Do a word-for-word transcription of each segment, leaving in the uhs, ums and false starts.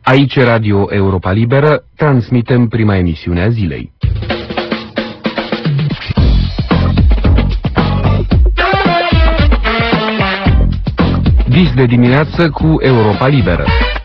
Aici Radio Europa Liberă, transmitem prima emisiune a zilei. Dis de dimineață cu Europa Liberă.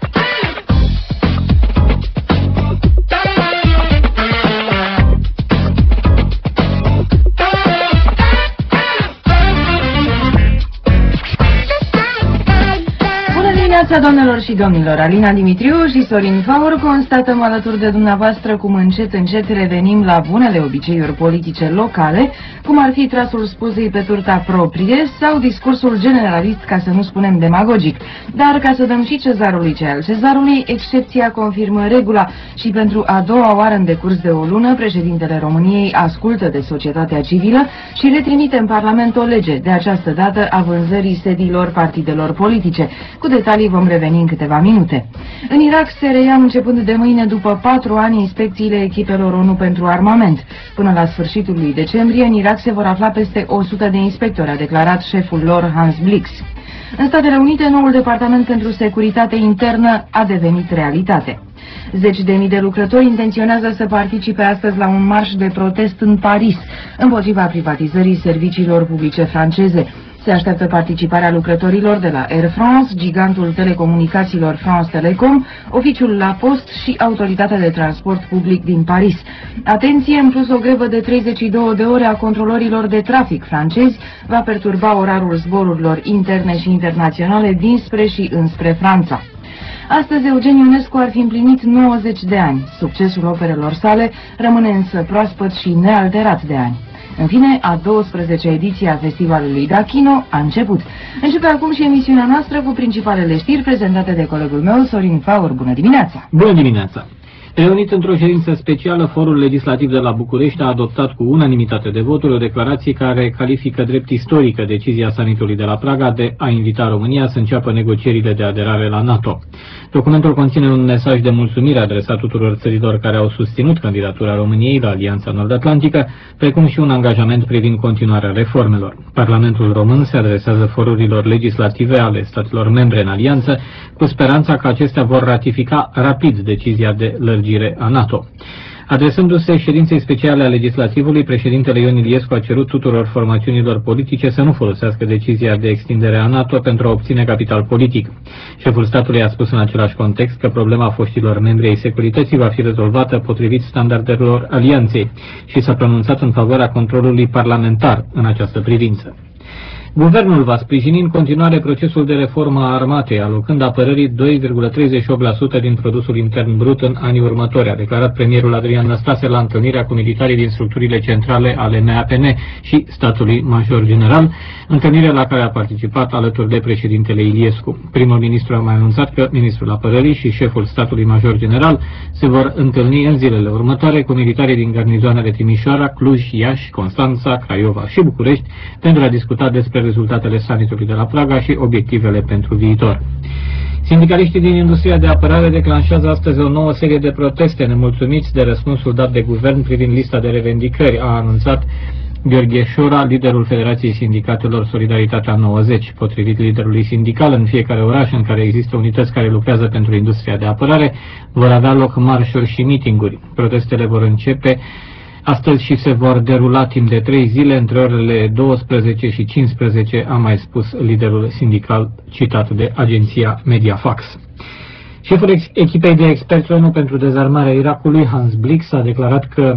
Doamnelor și domnilor, Alina Dimitriu și Sorin Faur constatăm alături de dumneavoastră cum încet încet revenim la bunele obiceiuri politice locale, cum ar fi trasul spuzei pe turta proprie sau discursul generalist, ca să nu spunem demagogic. Dar ca să dăm și cezarului ce al cezarului, excepția confirmă regula și pentru a doua oară în decurs de o lună, președintele României ascultă de societatea civilă și retrimite în Parlament o lege, de această dată a vânzării sediilor partidelor politice. Cu detalii vom reveni în câteva minute. În Irak se reia începând de mâine, după patru ani, inspecțiile echipelor ONU pentru armament. Până la sfârșitul lui decembrie, în Irak se vor afla peste o sută de inspectori, a declarat șeful lor, Hans Blix. În Statele Unite, noul Departament pentru Securitate Internă a devenit realitate. Zeci de mii de lucrători intenționează să participe astăzi la un marș de protest în Paris, împotriva privatizării serviciilor publice franceze. Se așteaptă participarea lucrătorilor de la Air France, gigantul telecomunicațiilor France Telecom, oficiul La Poste și Autoritatea de Transport Public din Paris. Atenție, în plus, o grevă de treizeci și două de ore a controlorilor de trafic francezi va perturba orarul zborurilor interne și internaționale dinspre și înspre Franța. Astăzi, Eugen Ionescu ar fi împlinit nouăzeci de ani. Succesul operelor sale rămâne însă proaspăt și nealterat de ani. În fine, a douăsprezecea ediție a Festivalului Dachino a început. Începe acum și emisiunea noastră cu principalele știri prezentate de colegul meu, Sorin Faur. Bună dimineața! Bună dimineața! Reunit într-o ședință specială, Forul Legislativ de la București a adoptat cu unanimitate de voturi o declarație care califică drept istorică decizia summitului de la Praga de a invita România să înceapă negocierile de aderare la NATO. Documentul conține un mesaj de mulțumire adresat tuturor țărilor care au susținut candidatura României la Alianța Nord-Atlantică, precum și un angajament privind continuarea reformelor. Parlamentul român se adresează forurilor legislative ale statelor membre în alianță, cu speranța că acestea vor ratifica rapid decizia de lărgire a NATO. Adresându-se ședinței speciale a legislativului, președintele Ion Iliescu a cerut tuturor formațiunilor politice să nu folosească decizia de extindere a NATO pentru a obține capital politic. Șeful statului a spus în același context că problema foștilor membri ai securității va fi rezolvată potrivit standardelor alianței și s-a pronunțat în favoarea controlului parlamentar în această privință. Guvernul va sprijini în continuare procesul de reformă a armatei, alocând apărării doi virgulă treizeci și opt la sută din produsul intern brut în anii următori, a declarat premierul Adrian Năstase la întâlnirea cu militarii din structurile centrale ale M A P N și statului major general, întâlnire la care a participat alături de președintele Iliescu. Primul ministru a mai anunțat că ministrul apărării și șeful statului major general se vor întâlni în zilele următoare cu militarii din garnizoanele Timișoara, Cluj, Iași, Constanța, Craiova și București pentru a discuta despre rezultatele summitului de la Praga și obiectivele pentru viitor. Sindicaliștii din industria de apărare declanșează astăzi o nouă serie de proteste nemulțumiți de răspunsul dat de guvern privind lista de revendicări, a anunțat Gheorghe Șora, liderul Federației Sindicatelor Solidaritatea nouăzeci. Potrivit liderului sindical, în fiecare oraș în care există unități care lucrează pentru industria de apărare, vor avea loc marșuri și mitinguri. Protestele vor începe astăzi și se vor derula timp de trei zile între orele douăsprezece și cincisprezece, a mai spus liderul sindical citat de agenția Mediafax. Șeful echipei de experți ONU pentru dezarmarea Irakului, Hans Blix, a declarat că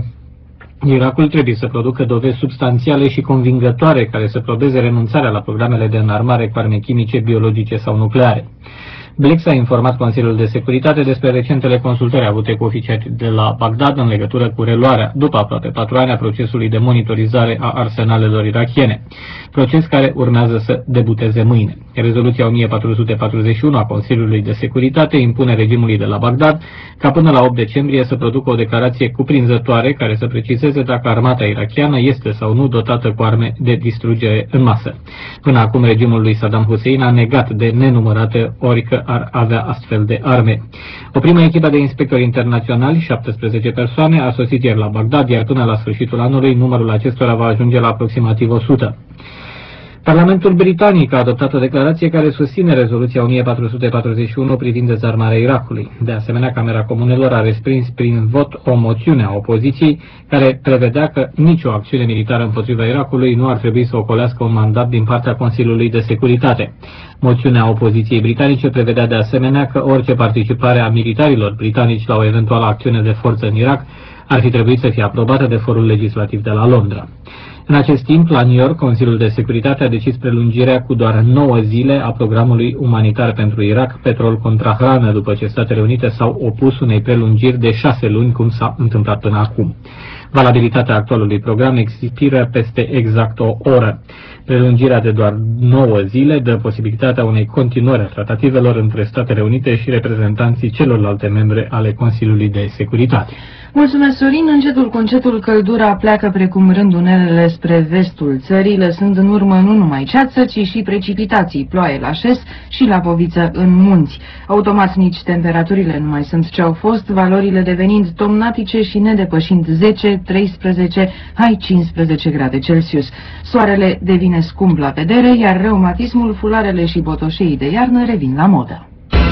Irakul trebuie să producă dovezi substanțiale și convingătoare care să probeze renunțarea la programele de înarmare cu arme chimice, biologice sau nucleare. Blix a informat Consiliul de Securitate despre recentele consultări avute cu oficiali de la Bagdad în legătură cu reluarea, după aproape patru ani, a procesului de monitorizare a arsenalelor irakiene, proces care urmează să debuteze mâine. Rezoluția o mie patru sute patruzeci și unu a Consiliului de Securitate impune regimului de la Bagdad ca până la opt decembrie să producă o declarație cuprinzătoare care să precizeze dacă armata irakiană este sau nu dotată cu arme de distrugere în masă. Până acum, regimul lui Saddam Hussein a negat de nenumărate ori că ar avea astfel de arme. O primă echipă de inspectori internaționali, șaptesprezece persoane, a sosit ieri la Bagdad, iar până la sfârșitul anului numărul acestora va ajunge la aproximativ o sută. Parlamentul britanic a adoptat o declarație care susține rezoluția o mie patru sute patruzeci și unu privind dezarmarea Irakului. De asemenea, Camera Comunelor a respins prin vot o moțiune a opoziției care prevedea că nicio acțiune militară împotriva Irakului nu ar trebui să ocolească un mandat din partea Consiliului de Securitate. Moțiunea opoziției britanice prevedea de asemenea că orice participare a militarilor britanici la o eventuală acțiune de forță în Irak ar fi trebuit să fie aprobată de forul legislativ de la Londra. În acest timp, la New York, Consiliul de Securitate a decis prelungirea cu doar nouă zile a programului umanitar pentru Irak, petrol contra hrană, după ce Statele Unite s-au opus unei prelungiri de șase luni, cum s-a întâmplat până acum. Valabilitatea actualului program expiră peste exact o oră. Prelungirea de doar nouă zile dă posibilitatea unei continuări a tratativelor între Statele Unite și reprezentanții celorlalte membre ale Consiliului de Securitate. Mulțumesc, Sorin. Încetul cu încetul căldura pleacă precum rândunelele spre vestul țării, lăsând în urmă nu numai ceață, ci și precipitații, ploaie la șes și la poviță în munți. Automat nici temperaturile nu mai sunt ce au fost, valorile devenind tomnatice și nedepășind zece, treisprezece, hai cincisprezece grade Celsius. Soarele devine scump la vedere, iar reumatismul, fularele și botoșeii de iarnă revin la modă.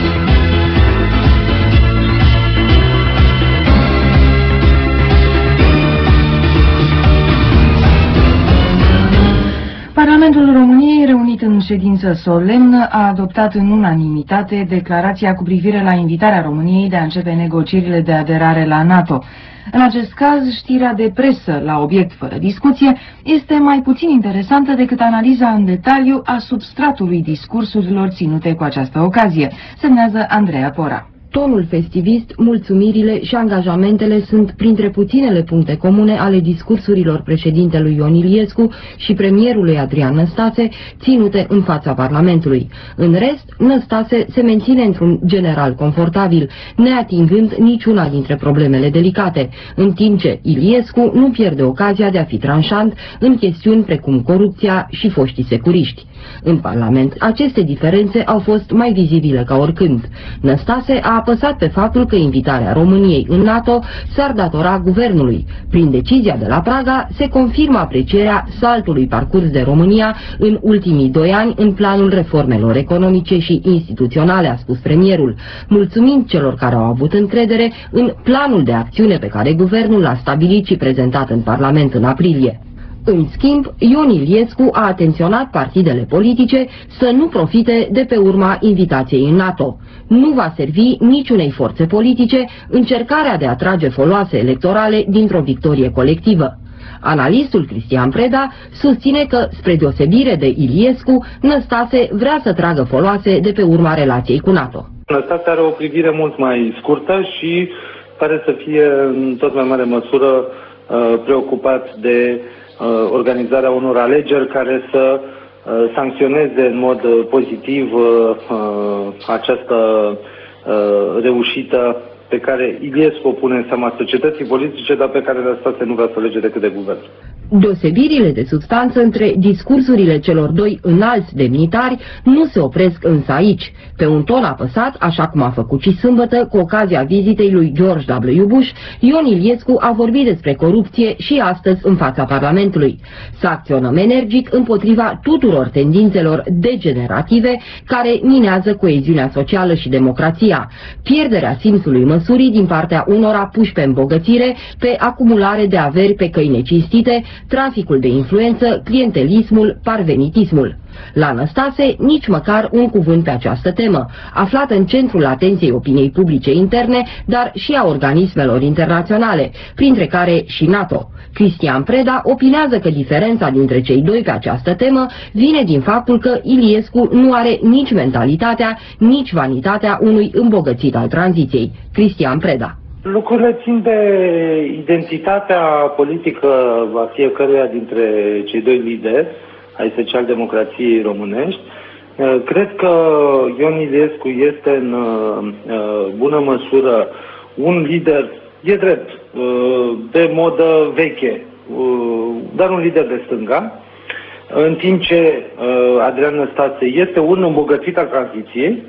Parlamentul României, reunit în ședință solemnă, a adoptat în unanimitate declarația cu privire la invitarea României de a începe negocierile de aderare la NATO. În acest caz, știrea de presă, la obiect fără discuție, este mai puțin interesantă decât analiza în detaliu a substratului discursurilor ținute cu această ocazie, semnează Andreea Pora. Tonul festivist, mulțumirile și angajamentele sunt printre puținele puncte comune ale discursurilor președintelui Ion Iliescu și premierului Adrian Năstase, ținute în fața Parlamentului. În rest, Năstase se menține într-un general confortabil, neatingând niciuna dintre problemele delicate, în timp ce Iliescu nu pierde ocazia de a fi tranșant în chestiuni precum corupția și foștii securiști. În Parlament, aceste diferențe au fost mai vizibile ca oricând. Năstase a apăsat pe faptul că invitarea României în NATO s-ar datora guvernului. Prin decizia de la Praga se confirmă aprecierea saltului parcurs de România în ultimii doi ani în planul reformelor economice și instituționale, a spus premierul, mulțumind celor care au avut încredere în planul de acțiune pe care guvernul l-a stabilit și prezentat în Parlament în aprilie. În schimb, Ion Iliescu a atenționat partidele politice să nu profite de pe urma invitației în NATO. Nu va servi niciunei forțe politice încercarea de a trage foloase electorale dintr-o victorie colectivă. Analistul Cristian Preda susține că, spre deosebire de Iliescu, Năstase vrea să tragă foloase de pe urma relației cu NATO. Năstase are o privire mult mai scurtă și pare să fie în tot mai mare măsură uh, preocupat de organizarea unor alegeri care să uh, sancționeze în mod uh, pozitiv uh, această uh, reușită pe care Iliescu o pune în seama societății politice, dar pe care Năstase nu vrea să lege decât de guvern. Deosebirile de substanță între discursurile celor doi înalți demnitari nu se opresc însă aici. Pe un ton apăsat, așa cum a făcut și sâmbătă, cu ocazia vizitei lui George W. Bush, Ion Iliescu a vorbit despre corupție și astăzi în fața Parlamentului. Să acționăm energic împotriva tuturor tendințelor degenerative care minează coeziunea socială și democrația, pierderea simțului măsurii din partea unora puși pe îmbogățire, pe acumulare de averi pe căi necinstite, traficul de influență, clientelismul, parvenitismul. La Năstase, nici măcar un cuvânt pe această temă, aflată în centrul atenției opiniei publice interne, dar și a organismelor internaționale, printre care și NATO. Cristian Preda opinează că diferența dintre cei doi pe această temă vine din faptul că Iliescu nu are nici mentalitatea, nici vanitatea unui îmbogățit al tranziției. Cristian Preda. Lucrurile țin de identitatea politică a fiecăruia dintre cei doi lideri ai social-democrației românești. Cred că Ion Iliescu este în bună măsură un lider, e drept, de modă veche, dar un lider de stânga, în timp ce Adrian Năstase este un îmbogățit al tranziției.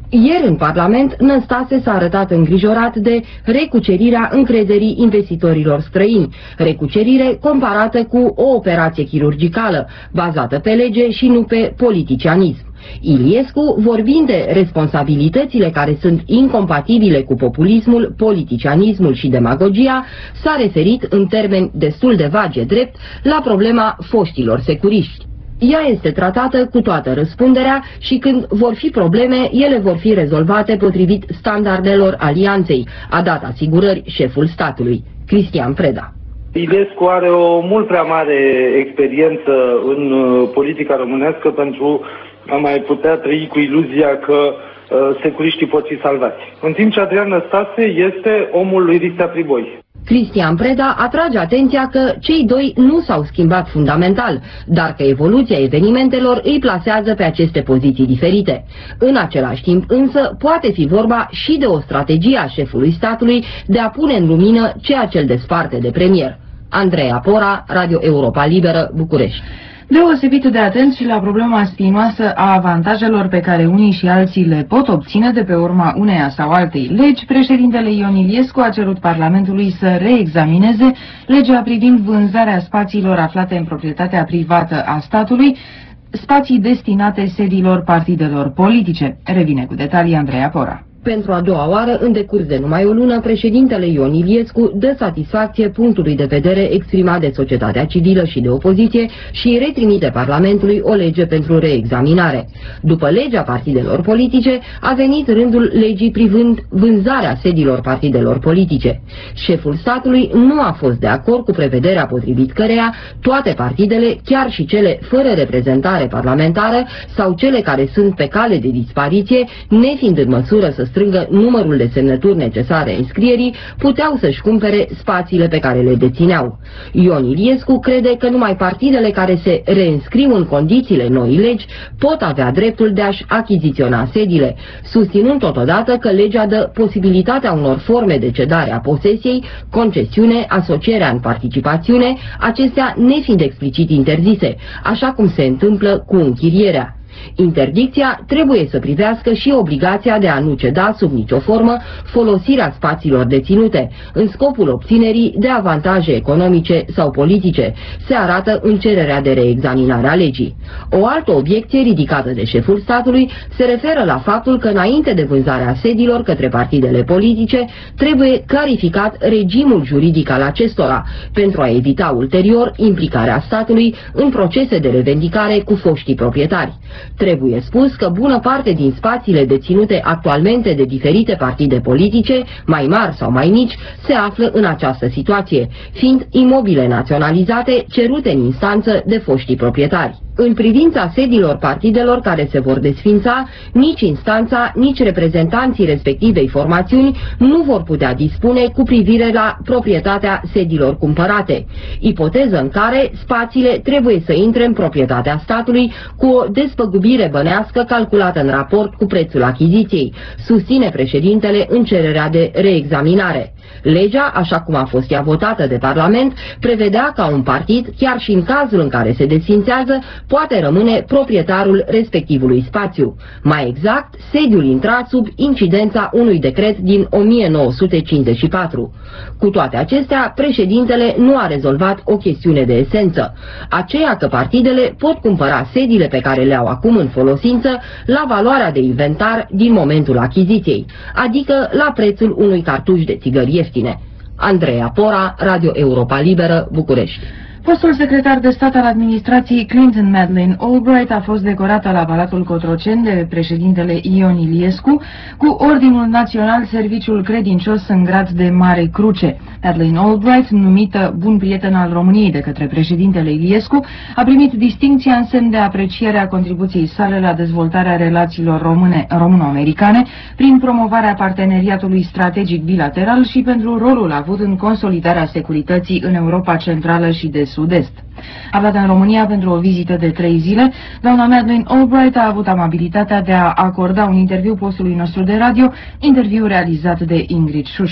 Ieri în Parlament, Năstase s-a arătat îngrijorat de recucerirea încrederii investitorilor străini, recucerire comparată cu o operație chirurgicală, bazată pe lege și nu pe politicianism. Iliescu, vorbind de responsabilitățile care sunt incompatibile cu populismul, politicianismul și demagogia, s-a referit în termeni destul de vagi drept la problema foștilor securiști. Ea este tratată cu toată răspunderea și când vor fi probleme, ele vor fi rezolvate potrivit standardelor alianței, a dat asigurări șeful statului, Cristian Preda. Iliescu are o mult prea mare experiență în politica românească pentru a mai putea trăi cu iluzia că uh, securiștii pot fi salvați. În timp ce Adrian Năstase este omul lui Ristea Priboi. Cristian Preda atrage atenția că cei doi nu s-au schimbat fundamental, dar că evoluția evenimentelor îi plasează pe aceste poziții diferite. În același timp însă poate fi vorba și de o strategie a șefului statului de a pune în lumină ceea ce îl desparte de premier. Andreea Pora, Radio Europa Liberă, București. Deosebit de atent și la problema spinoasă a avantajelor pe care unii și alții le pot obține de pe urma uneia sau altei legi, președintele Ion Iliescu a cerut Parlamentului să reexamineze legea privind vânzarea spațiilor aflate în proprietatea privată a statului, spații destinate sediilor partidelor politice. Revine cu detalii Andreea Pora. Pentru a doua oară, în decurs de numai o lună, președintele Ion Iliescu dă satisfacție punctului de vedere exprimat de societatea civilă și de opoziție și retrimite Parlamentului o lege pentru reexaminare. După legea partidelor politice, a venit rândul legii privind vânzarea sediilor partidelor politice. Șeful statului nu a fost de acord cu prevederea potrivit căreia toate partidele, chiar și cele fără reprezentare parlamentară sau cele care sunt pe cale de dispariție, nefiind în măsură să strângă numărul de semnături necesare înscrierii, puteau să-și cumpere spațiile pe care le dețineau. Ion Iliescu crede că numai partidele care se reînscriu în condițiile noii legi pot avea dreptul de a-și achiziționa sediile, susținând totodată că legea dă posibilitatea unor forme de cedare a posesiei, concesiune, asocierea în participațiune, acestea nefiind explicit interzise, așa cum se întâmplă cu închirierea. Interdicția trebuie să privească și obligația de a nu ceda sub nicio formă folosirea spațiilor deținute, în scopul obținerii de avantaje economice sau politice, se arată în cererea de reexaminare a legii. O altă obiecție ridicată de șeful statului se referă la faptul că înainte de vânzarea sediilor către partidele politice, trebuie clarificat regimul juridic al acestora, pentru a evita ulterior implicarea statului în procese de revendicare cu foștii proprietari. Trebuie spus că bună parte din spațiile deținute actualmente de diferite partide politice, mai mari sau mai mici, se află în această situație, fiind imobile naționalizate cerute în instanță de foștii proprietari. În privința sediilor partidelor care se vor desfința, nici instanța, nici reprezentanții respectivei formațiuni nu vor putea dispune cu privire la proprietatea sediilor cumpărate, ipoteză în care spațiile trebuie să intre în proprietatea statului cu o despăgubire bănească calculată în raport cu prețul achiziției, susține președintele în cererea de reexaminare. Legea, așa cum a fost ea votată de Parlament, prevedea ca un partid, chiar și în cazul în care se desfințează, poate rămâne proprietarul respectivului spațiu. Mai exact, sediul intra sub incidența unui decret din o mie nouă sute cincizeci și patru. Cu toate acestea, președintele nu a rezolvat o chestiune de esență, aceea că partidele pot cumpăra sediile pe care le au acum în folosință la valoarea de inventar din momentul achiziției, adică la prețul unui cartuș de țigări ieftine. Andreea Pora, Radio Europa Liberă, București. Fostul secretar de stat al administrației Clinton, Madeleine Albright, a fost decorată la Palatul Cotroceni de președintele Ion Iliescu cu Ordinul Național Serviciul Credincios în grad de Mare Cruce. Madeleine Albright, numită bun prieten al României de către președintele Iliescu, a primit distincția în semn de apreciere a contribuției sale la dezvoltarea relațiilor române româno-americane prin promovarea parteneriatului strategic bilateral și pentru rolul avut în consolidarea securității în Europa Centrală și de Sud-Est. Aflată în România pentru o vizită de trei zile, doamna Madeleine Albright a avut amabilitatea de a acorda un interviu postului nostru de radio, interviu realizat de Ingrid Șușu.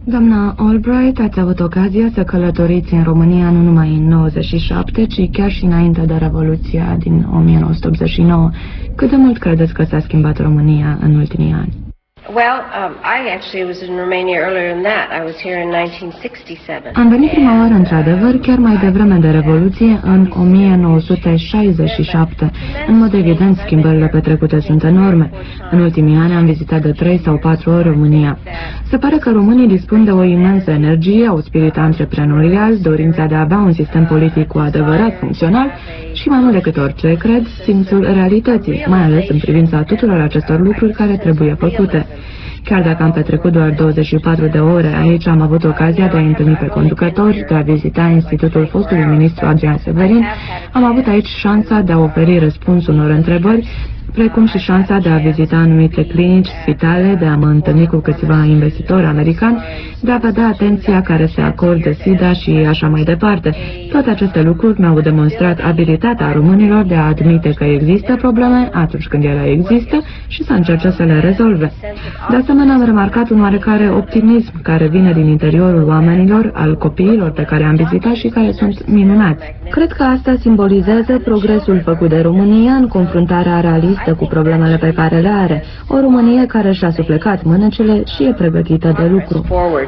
Doamna Albright, ați avut ocazia să călătoriți în România nu numai în nouăzeci și șapte, ci chiar și înainte de Revoluția din o mie nouă sute optzeci și nouă. Cât de mult credeți că s-a schimbat România în ultimii ani? Well, um, I actually was in Romania earlier than that. I was here in nineteen sixty-seven. Am venit prima oară, într-adevăr, chiar mai devreme de Revoluție, în o mie nouă sute șaizeci și șapte. În mod evident, schimbările petrecute sunt enorme. În ultimii ani am vizitat de trei sau patru ori România. Se pare că românii dispun de o imensă energie, au spirit antreprenorial, dorința de a avea un sistem politic cu adevărat funcțional și, mai mult decât orice, cred, simțul realității, mai ales în privința tuturor acestor lucruri care trebuie făcute. Chiar dacă am petrecut doar douăzeci și patru de ore aici, am avut ocazia de a întâlni pe conducători, de a vizita institutul fostului ministru Adrian Severin, am avut aici șansa de a oferi răspuns unor întrebări, precum și șansa de a vizita anumite clinici, spitale, de a mă întâlni cu câțiva investitori americani, de a vedea atenția care se acordă SIDA și așa mai departe. Toate aceste lucruri mi-au demonstrat abilitatea românilor de a admite că există probleme atunci când ele există și să încerce să le rezolve. De asemenea, am remarcat un oarecare optimism care vine din interiorul oamenilor, al copiilor pe care am vizitat și care sunt minunați. Cred că asta simbolizează progresul făcut de România în confruntarea realistă cu problemele pe care le are, o Românie care și-a suflecat mânecile și e pregătită de lucru.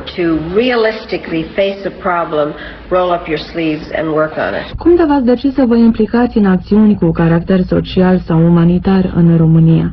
Cum de v-ați decis să vă implicați în acțiuni cu caracter social sau umanitar în România?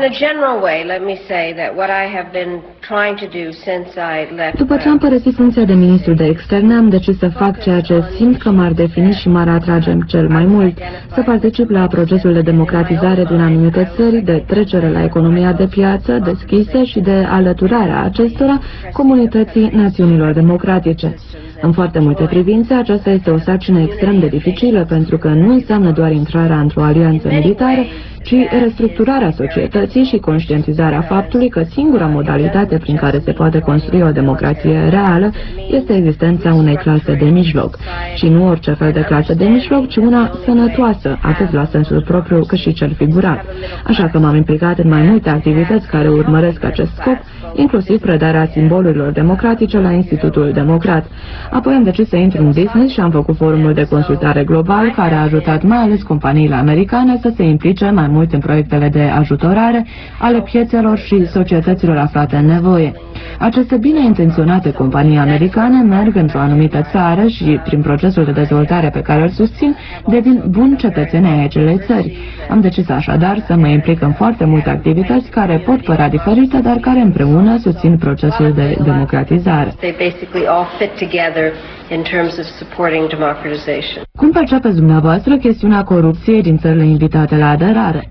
După ce am părăsit funcția de ministru de externe, am decis să fac ceea ce simt că m-ar defini și m-ar atrage cel mai mult, să particip la procesul de democratizare din anumite țări, de trecere la economia de piață, deschisă și de alăturare a acestora comunității națiunilor democratice. În foarte multe privințe, aceasta este o sarcină extrem de dificilă, pentru că nu înseamnă doar intrarea într-o alianță militară, ci restructurarea societății și conștientizarea faptului că singura modalitate prin care se poate construi o democrație reală este existența unei clase de mijloc. Și nu orice fel de clasă de mijloc, ci una sănătoasă, atât la sensul propriu cât și cel figurat. Așa că m-am implicat în mai multe activități care urmăresc acest scop, inclusiv predarea simbolurilor democratice la Institutul Democrat. Apoi am decis să intru în business și am făcut forumul de consultare global, care a ajutat mai ales companiile americane să se implice mai mult în proiectele de ajutorare ale piețelor și societăților aflate în nevoie. Aceste bine intenționate companii americane merg într-o anumită țară și, prin procesul de dezvoltare pe care îl susțin, devin buni cetățeni ai acelei țări. Am decis așadar să mă implic în foarte multe activități care pot părea diferite, dar care împreună susțin procesul de democratizare. Cum percepeți dumneavoastră chestiunea corupției din țările invitate la aderare?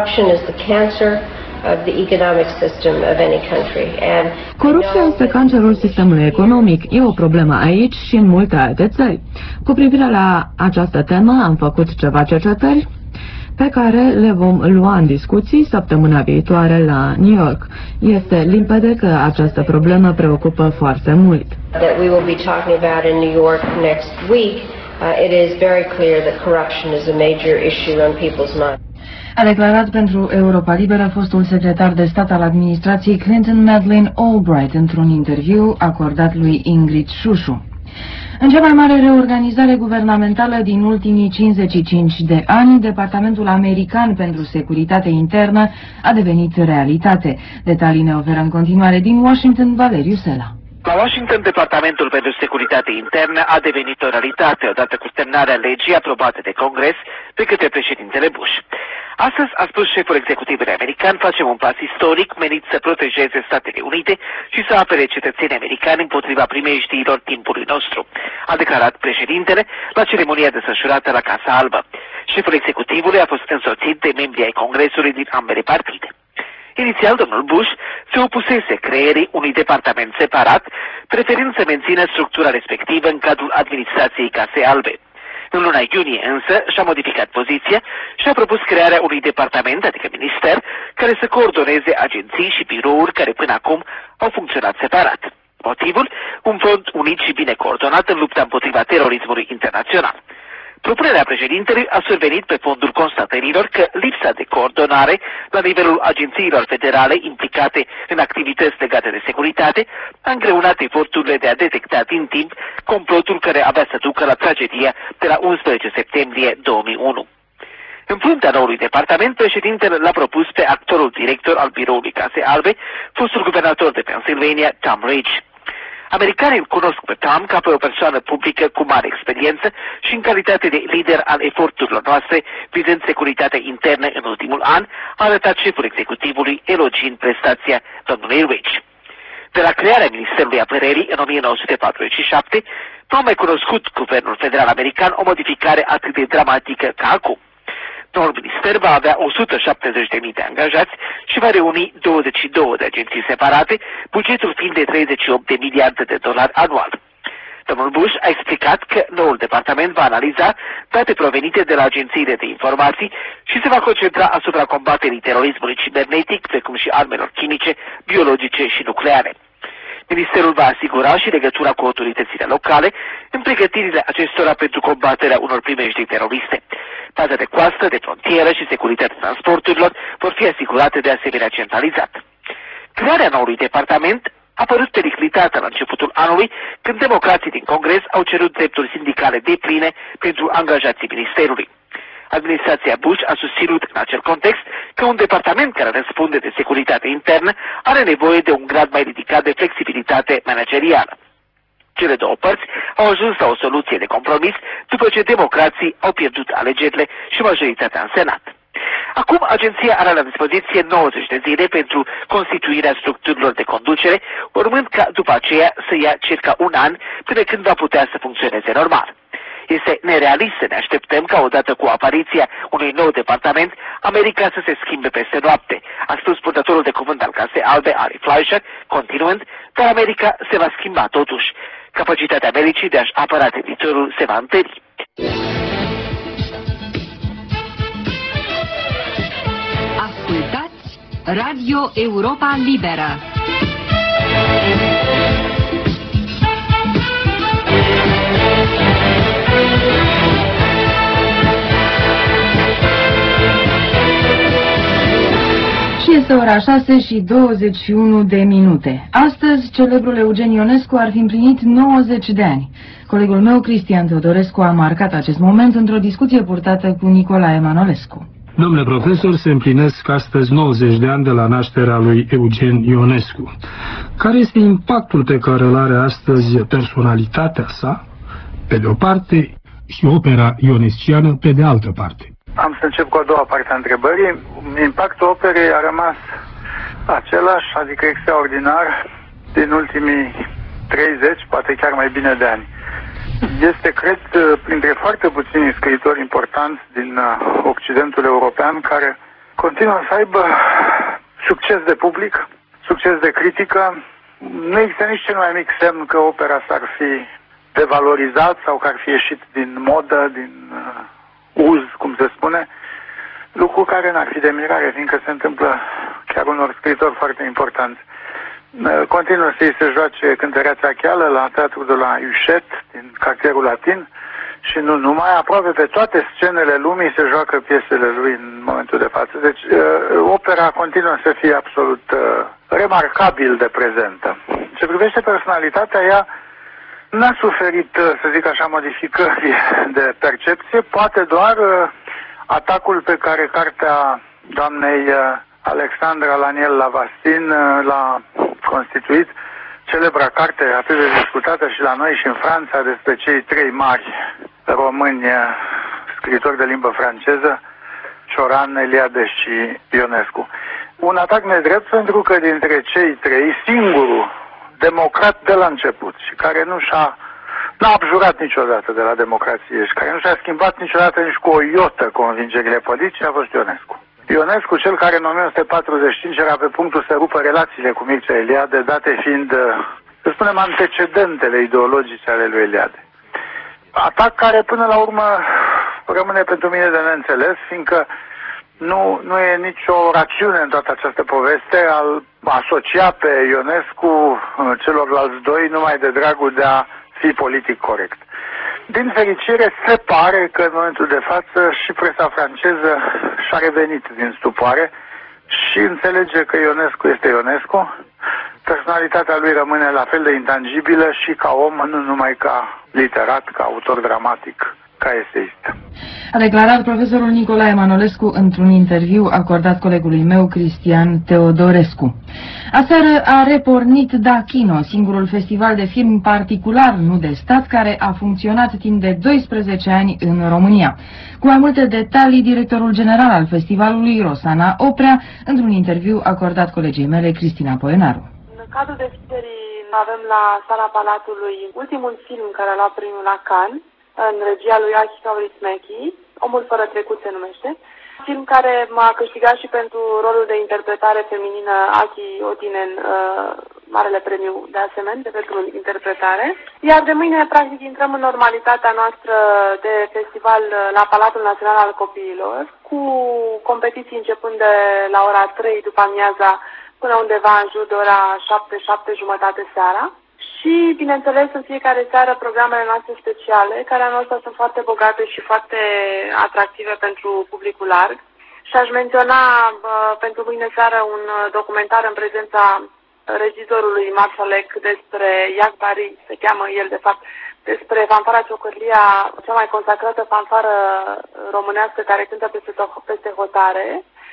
Corupția este cancerul sistemului economic. E o problemă aici și în multe alte țări. Cu privire la această temă am făcut ceva cercetări pe care le vom lua în discuții săptămâna viitoare la New York. Este limpede că această problemă preocupă foarte mult. A declarat pentru Europa Liberă fostul secretar de stat al administrației Clinton, Madeleine Albright, într-un interviu acordat lui Ingrid Șușu. În cea mai mare reorganizare guvernamentală din ultimii cincizeci și cinci de ani, Departamentul American pentru Securitate Internă a devenit realitate. Detalii ne oferă în continuare din Washington Valeriu Sela. La Washington, Departamentul pentru Securitate Internă a devenit o realitate odată cu semnarea legii aprobate de Congres pe către președintele Bush. Astăzi, a spus șeful executivului american, facem un pas istoric menit să protejeze Statele Unite și să apere cetățenii americani împotriva primejdiilor timpului nostru, a declarat președintele la ceremonia desfășurată la Casa Albă. Șeful executivului a fost însoțit de membrii ai Congresului din ambele partide. Inițial, domnul Bush se opusese creierii unui departament separat, preferind să mențină structura respectivă în cadrul administrației Casei Albe. În luna iunie însă și-a modificat poziția și a propus crearea unui departament, adică minister, care să coordoneze agenții și birouri care până acum au funcționat separat. Motivul? Un front unit și bine coordonat în lupta împotriva terorismului internațional. Propunerea președintelui a survenit pe fondul constatărilor că lipsa de coordonare la nivelul agențiilor federale implicate în activități legate de securitate a îngreunat eforturile de a detecta din timp complotul care avea să ducă la tragedia de la unsprezece septembrie două mii unu. În fruntea noului departament, președintele l-a propus pe actualul director al biroului Casei Albe, fostul guvernator de Pennsylvania, Tom Ridge. Americanii îl cunosc pe Tom ca pe o persoană publică cu mare experiență și în calitate de lider al eforturilor noastre vizând securitatea internă în ultimul an, a arătat șeful executivului elogiind prestația domnului Ridge. De la crearea Ministerului Apărării în o mie nouă sute patruzeci și șapte, nu a mai cunoscut guvernul federal american o modificare atât de dramatică ca acum. Noul minister va avea o sută șaptezeci de mii de angajați și va reuni douăzeci și două de agenții separate, bugetul fiind de treizeci și opt de miliarde de dolari anual. Domnul Bush a explicat că noul departament va analiza date provenite de la agențiile de informații și se va concentra asupra combaterii terorismului cibernetic, precum și armelor chimice, biologice și nucleare. Ministerul va asigura și legătura cu autoritățile locale în pregătirile acestora pentru combaterea unor primejdii teroriste. Paza de coastă, de frontieră și securitatea transporturilor vor fi asigurate de asemenea centralizat. Crearea noului departament a părut periclitată la începutul anului, când democrații din Congres au cerut drepturi sindicale depline pentru angajații ministerului. Administrația Bush a susținut în acel context că un departament care răspunde de securitate internă are nevoie de un grad mai ridicat de flexibilitate managerială. Cele două părți au ajuns la o soluție de compromis după ce democrații au pierdut alegerile și majoritatea în Senat. Acum, agenția are la dispoziție nouăzeci de zile pentru constituirea structurilor de conducere, urmând ca după aceea să ia circa un an până când va putea să funcționeze normal. Este nerealist să ne așteptăm ca odată cu apariția unui nou departament, America să se schimbe peste noapte, a spus purtătorul de cuvânt al Casei Albe, Ari Fleischer, continuând, dar America se va schimba totuși. Capacitatea Americii de a-și apăra teritoriul se va întări. Ascultați Radio Europa Liberă. Și este ora șase și douăzeci și unu de minute. Astăzi, celebrul Eugen Ionescu ar fi împlinit nouăzeci de ani. Colegul meu, Cristian Teodorescu, a marcat acest moment într-o discuție purtată cu Nicolae Emanuelescu. Domnule profesor, se împlinesc astăzi nouăzeci de ani de la nașterea lui Eugen Ionescu. Care este impactul pe care îl are astăzi personalitatea sa, pe de o parte, și opera ionesciană, pe de altă parte? Am să încep cu a doua parte a întrebării. Impactul operei a rămas același, adică extraordinar, din ultimii treizeci, poate chiar mai bine de ani. Este, cred, printre foarte puțini scriitori importanți din Occidentul european care continuă să aibă succes de public, succes de critică. Nu există nici cel mai mic semn că opera s-ar fi devalorizat sau că ar fi ieșit din modă, din uz, cum se spune, lucru care n-ar fi de mirare, fiindcă se întâmplă chiar unor scriitori foarte importanți. Continuă să-i se joace cântăreața cheală la teatrul de la Ușet, din cartierul latin, și nu numai, aproape pe toate scenele lumii se joacă piesele lui în momentul de față. Deci opera continuă să fie absolut remarcabil de prezentă. Ce privește personalitatea, ea n-a suferit, să zic așa, modificări de percepție, poate doar atacul pe care cartea doamnei Alexandra Laniel Lavastin l-a constituit, celebra carte atât de discutată și la noi și în Franța despre cei trei mari români scriitori de limbă franceză, Cioran, Eliade și Ionescu. Un atac nedrept pentru că dintre cei trei, singurul democrat de la început și care nu și-a n-a abjurat niciodată de la democrație și care nu și-a schimbat niciodată nici cu o iotă convingerile politice, a fost Ionescu. Ionescu, cel care în o mie nouă sute patruzeci și cinci era pe punctul să rupă relațiile cu Mircea Eliade, date fiind, să spunem, antecedentele ideologice ale lui Eliade. Atac care până la urmă rămâne pentru mine de neînțeles, fiindcă nu, nu e nicio rațiune în toată această poveste al asocia pe Ionescu celorlalți doi numai de dragul de a fi politic corect. Din fericire, se pare că în momentul de față și presa franceză și-a revenit din stupoare și înțelege că Ionescu este Ionescu. Personalitatea lui rămâne la fel de intangibilă și ca om, nu numai ca literat, ca autor dramatic, ca eseist. A declarat profesorul Nicolae Manolescu într-un interviu acordat colegului meu, Cristian Teodorescu. Aseară a repornit Dachino, singurul festival de film particular, nu de stat, care a funcționat timp de doisprezece ani în România. Cu mai multe detalii, directorul general al festivalului, Rosana Oprea, într-un interviu acordat colegii mele, Cristina Poenaru. În cadrul deschiderii avem la Sala Palatului ultimul film care a luat primul la Cannes, în regia lui Aki Kaurismäki, Omul fără trecut se numește, film care m-a câștigat și pentru rolul de interpretare feminină Aki Otinen, uh, marele premiu de asemenea pentru interpretare. Iar de mâine, practic, intrăm în normalitatea noastră de festival la Palatul Național al Copiilor, cu competiții începând de la ora trei după amiaza până undeva în jur de ora șapte, șapte jumătate seara. Și, bineînțeles, în fiecare seară programele noastre speciale, care anul ăsta sunt foarte bogate și foarte atractive pentru publicul larg. Și aș menționa uh, pentru mâine seară un documentar în prezența regizorului Marșalec despre Iac Bari, se cheamă el de fapt, despre fanfara Ciocârlia, cea mai consacrată fanfară românească care cântă peste, peste hotare,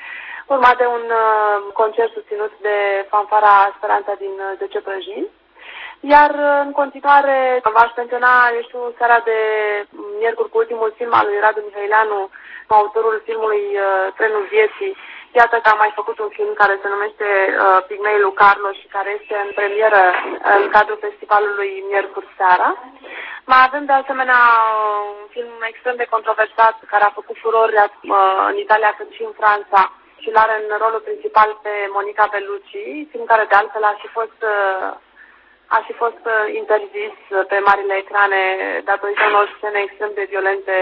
urmat de un uh, concert susținut de fanfara Speranța din zece Prăjini. Iar în continuare v-aș menționa, eu știu, seara de miercuri cu ultimul film al lui Radu Mihăileanu, autorul filmului uh, Trenul Vieții. Iată că am mai făcut un film care se numește uh, Pigmeii lui Carlos și care este în premieră în cadrul festivalului Miercuri seara. Mai avem de asemenea un film extrem de controversat care a făcut furori uh, în Italia cât și în Franța și l-are în rolul principal pe Monica Bellucci, film care de altfel a și fost... Uh, a și fost interzis pe marile ecrane datorită unor scene extrem de violente,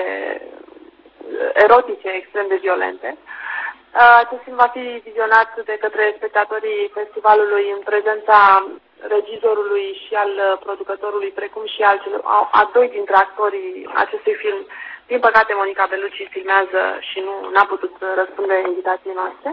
erotice extrem de violente. Acest film va fi vizionat de către spectatorii festivalului în prezența regizorului și al producătorului, precum și al celor, a, a doi dintre actorii acestui film. Din păcate, Monica Bellucci filmează și nu n-a putut răspunde invitației noastre.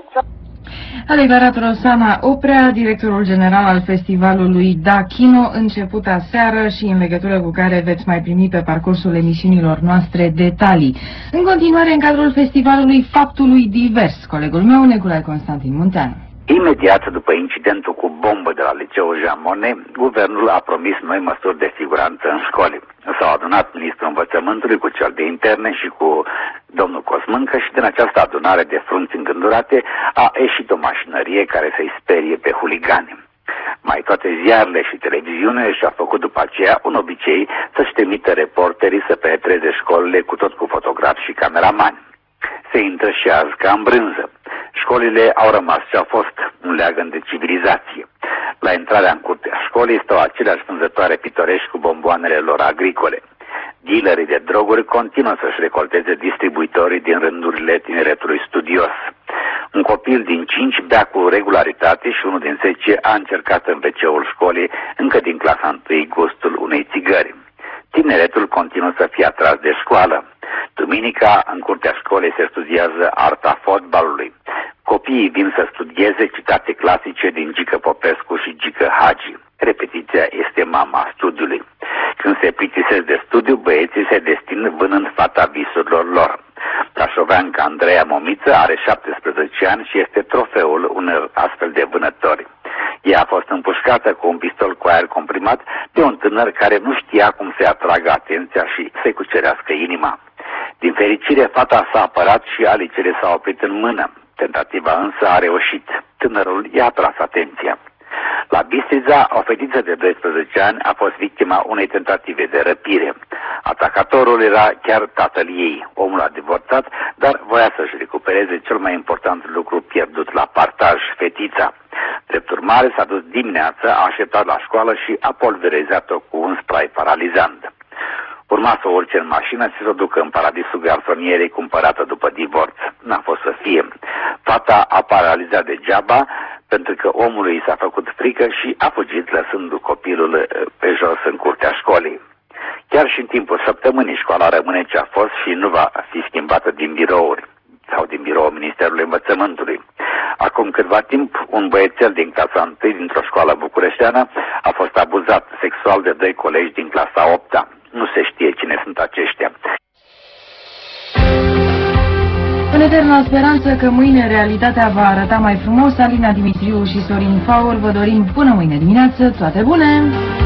A declarat Rosana Oprea, directorul general al festivalului Dachino, început aseară și în legătură cu care veți mai primi pe parcursul emisiunilor noastre detalii. În continuare, în cadrul festivalului Faptului Divers, colegul meu, Nicolae Constantin Munteanu. Imediat după incidentul cu bombă de la liceul Jean Monnet, guvernul a promis noi măsuri de siguranță în școli. S-au adunat ministrul învățământului cu cel de interne și cu domnul Cosmâncă și din această adunare de frunți îngândurate a ieșit o mașinărie care să-i sperie pe huligani. Mai toate ziarele și televiziunile și-a făcut după aceea un obicei să-și trimită reporterii să penetreze școlile cu tot cu fotografi și cameramani. Se intră și azi ca în brânză. Școlile au rămas ce au fost, un leagăn de civilizație. La intrarea în curtea școlii stau aceleași vânzătoare pitorești cu bomboanele lor agricole. Dealerii de droguri continuă să-și recolteze distribuitorii din rândurile tineretului studios. Un copil din cinci bea cu regularitate și unul din zece a încercat în ve ce-ul școlii, încă din clasa întâi, gustul unei țigări. Tineretul continuă să fie atras de școală. Duminica, în curtea școlii, se studiază arta fotbalului. Copiii vin să studieze citate clasice din Gică Popescu și Gică Hagi. Repetiția este mama studiului. Când se plictisesc de studiu, băieții se destin vânând fata visurilor lor. Brașoveanca Andreea Momiță are șaptesprezece ani și este trofeul unor astfel de vânători. Ea a fost împușcată cu un pistol cu aer comprimat de un tânăr care nu știa cum să-i atragă atenția și să-i cucerească inima. Din fericire, fata s-a apărat și alicele s-a oprit în mână. Tentativa însă a reușit. Tânărul i-a atras atenția. La Bistrița, o fetiță de doisprezece ani a fost victima unei tentative de răpire. Atacatorul era chiar tatăl ei. Omul a divorțat, dar voia să-și recupereze cel mai important lucru pierdut la partaj, fetița. Drept urmare, s-a dus dimineața, a așteptat la școală și a pulverizat-o cu un spray paralizant. Urma să urce în mașină și să o ducă în paradisul garsonierei cumpărată după divorț. N-a fost să fie. Fata a paralizat degeaba pentru că omului i s-a făcut frică și a fugit lăsându copilul pe jos în curtea școlii. Chiar și în timpul săptămânii școala rămâne ce a fost și nu va fi schimbată din birouri sau din biroul Ministerului Învățământului. Acum câtva timp, un băiețel din clasa întâi dintr-o școală bucureșteană a fost abuzat sexual de doi colegi din clasa a opta. Nu se știe cine sunt aceștia. În eterna speranță că mâine realitatea va arăta mai frumos, Alina Dimitriu și Sorin Faur vă dorim până mâine dimineață toate bune!